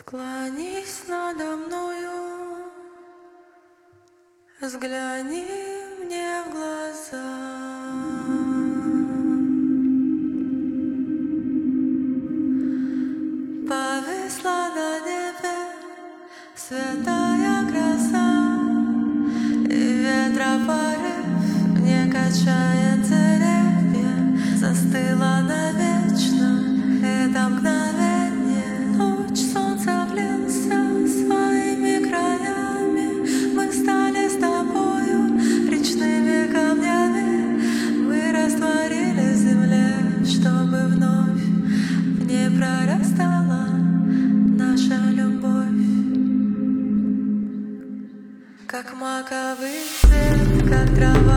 Склонись надо мною, взгляни мне в глаза. Повисла на небе святая краса, и ветра порыв не качает деревья. Застыла навечно это мгновение. Луч солнца влился своими краями. Мы стали с тобою речными камнями. Мы растворили в земле, чтобы вновь в ней прорастала наша любовь. Как маковый цвет, как трава.